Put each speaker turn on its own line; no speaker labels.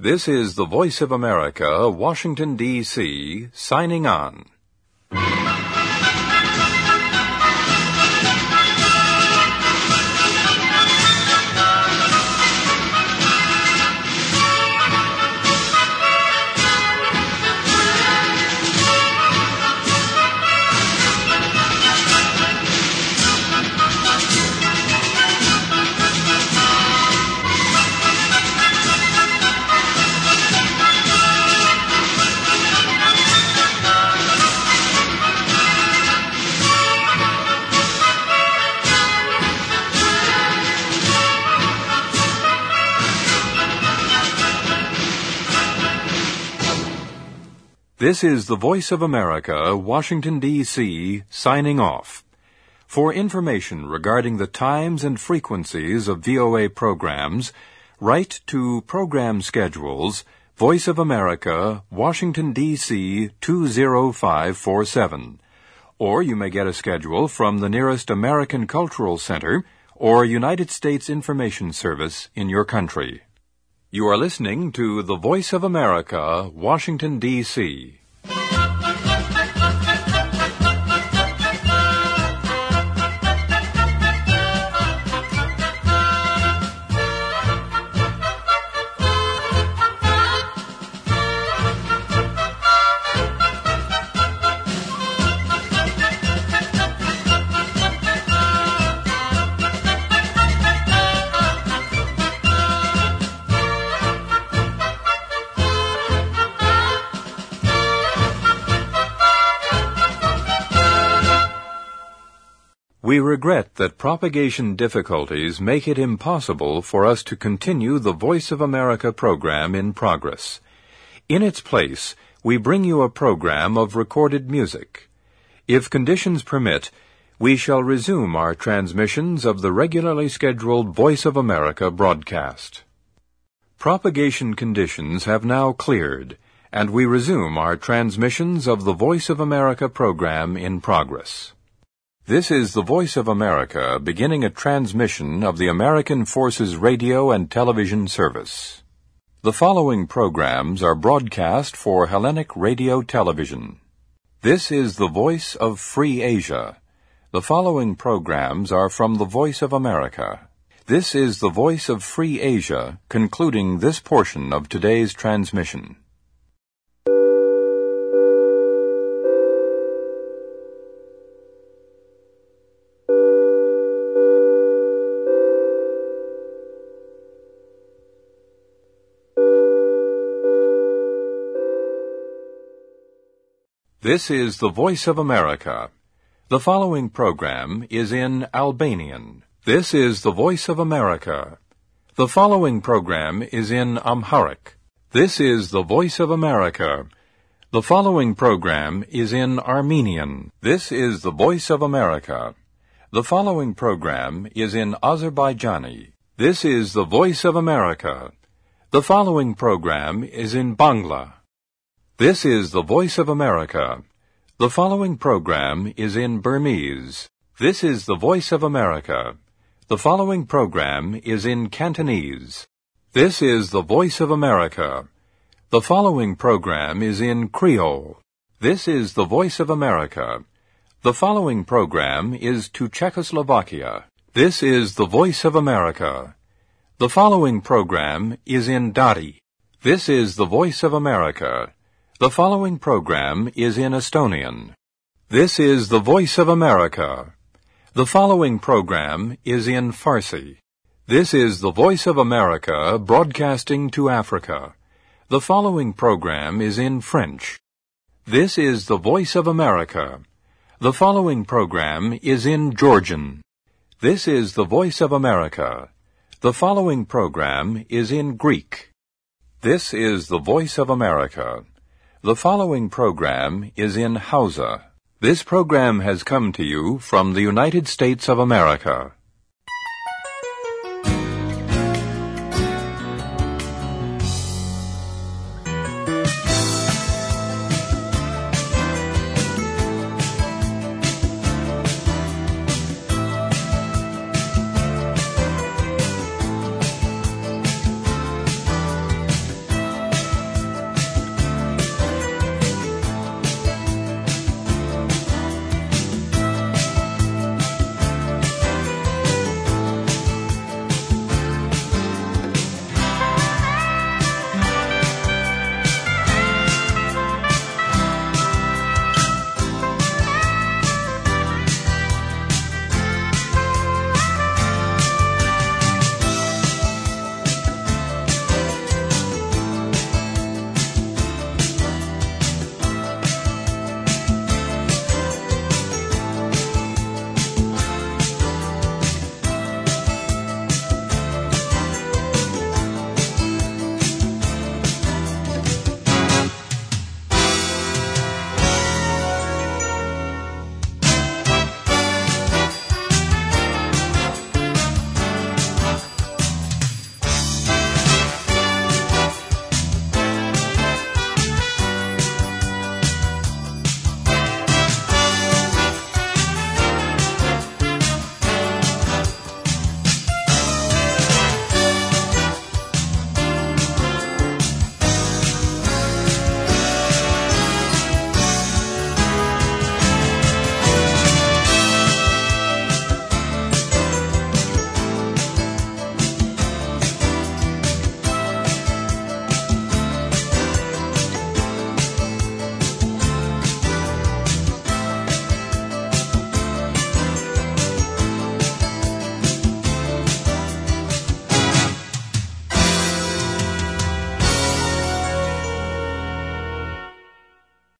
This is the Voice of America, Washington, D.C., signing on. This is the Voice of America, Washington, D.C., signing off. For information regarding the times and frequencies of VOA programs, write to Program Schedules, Voice of America, Washington, D.C., 20547. Or you may get a schedule from the nearest American Cultural Center or United States Information Service in your country. You are listening to the Voice of America, Washington, D.C. We regret that propagation difficulties make it impossible for us to continue the Voice of America program in progress. In its place, we bring you a program of recorded music. If conditions permit, we shall resume our transmissions of the regularly scheduled Voice of America broadcast. Propagation conditions have now cleared, and we resume our transmissions of the Voice of America program in progress. This is the Voice of America beginning a transmission of the American Forces Radio and Television Service. The following programs are broadcast for Hellenic Radio Television. This is the Voice of Free Asia. The following programs are from the Voice of America. This is the Voice of Free Asia, concluding this portion of today's transmission. This is the Voice of America. The following program is in Albanian. This is the Voice of America. The following program is in Amharic. This is the Voice of America. The following program is in Armenian. This is the Voice of America. The following program is in Azerbaijani. This is the Voice of America. The following program is in Bangla. This is the Voice of America. The following program is in Burmese. This is the Voice of America. The following program is in Cantonese. This is the Voice of America. The following program is in Creole. This is the Voice of America. The following program is to Czechoslovakia. This is the Voice of America. The following program is in Dari. This is the Voice of America. The following program is in Estonian. This is the Voice of America. The following program is in Farsi. This is the Voice of America broadcasting to Africa. The following program is in French. This is the Voice of America. The following program is in Georgian. This is the Voice of America. The following program is in Greek. This is the Voice of America. The following program is in Hausa. This program has come to you from the United States of America.